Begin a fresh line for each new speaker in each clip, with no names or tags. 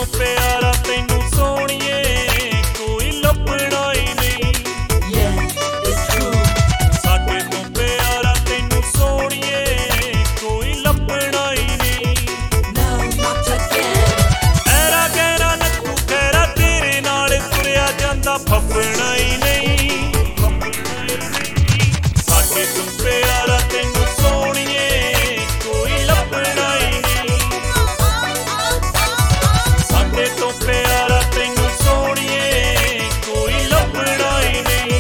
प्यारा तैनू सोनिए कोई लभना ही नहीं। साडे तो प्यारा तैनू सोनिए कोई लभना ही नहीं। ऐरा गहरा नक्कू खैरा तेरे नाल तुरिया जांदा फब्बना ही नहीं। साडे तो प्यारा तैनू सोनिए कोई लभना ही नहीं। साडे तो प्यारा तैनू सोनिए कोई लभना ही नहीं।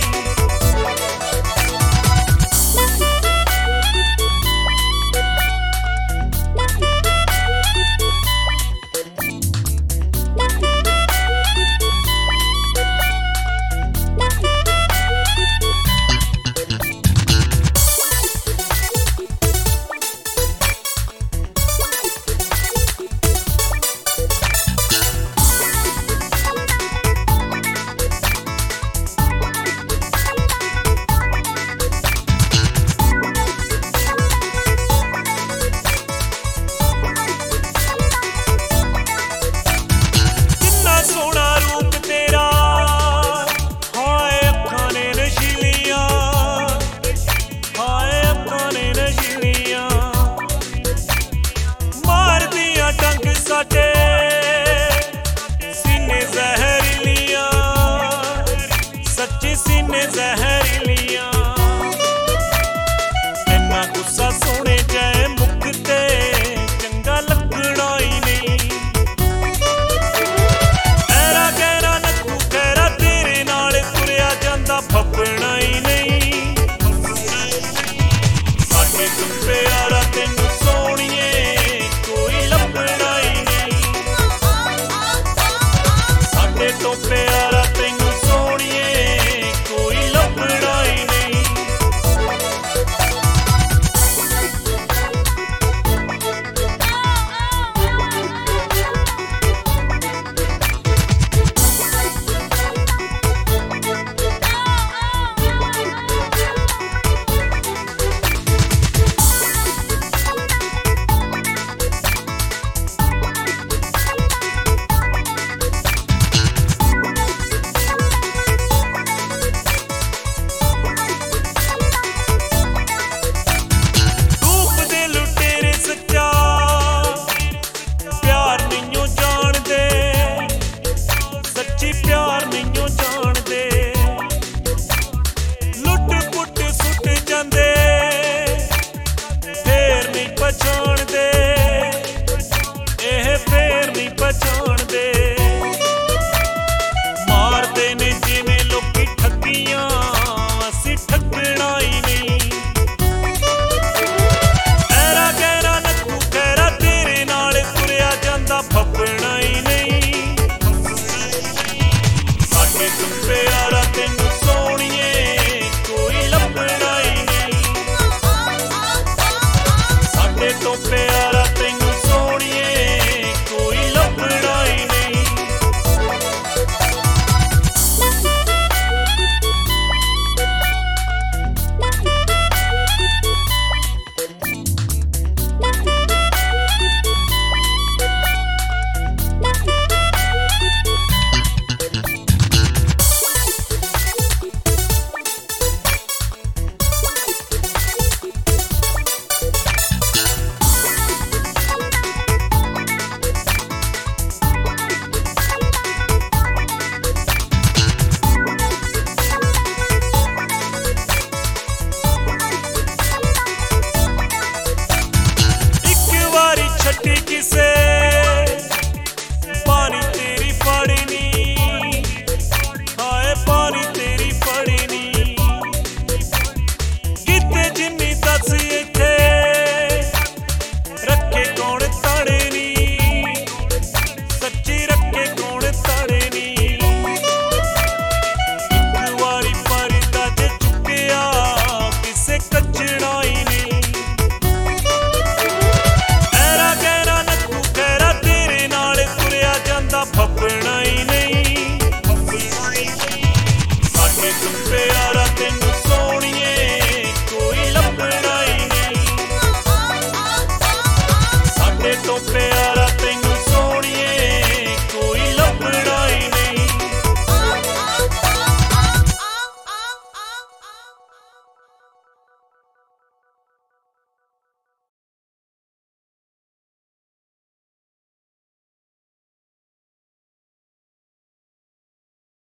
साडे सीने जहरीलियां सच्ची सीने जहरीलियां। इन्ना गुस्सा सोने जाए मुख ते चंगा लगना ही नहीं। ऐरा गहरा नक्कू खैरा तेरे नाल तुरिया जांदा फब्बना ही नहीं। साडे तो प्यारा तैनू सोनिए कोई लभना ही नहीं। साडे तो प्यारा तैनू सोनिए कोई लभना ही नहीं। प्यार नहीं जानते लुट पुट सुट जांदे फेर नहीं पछाणदे। एह फेर नहीं पछाणदे।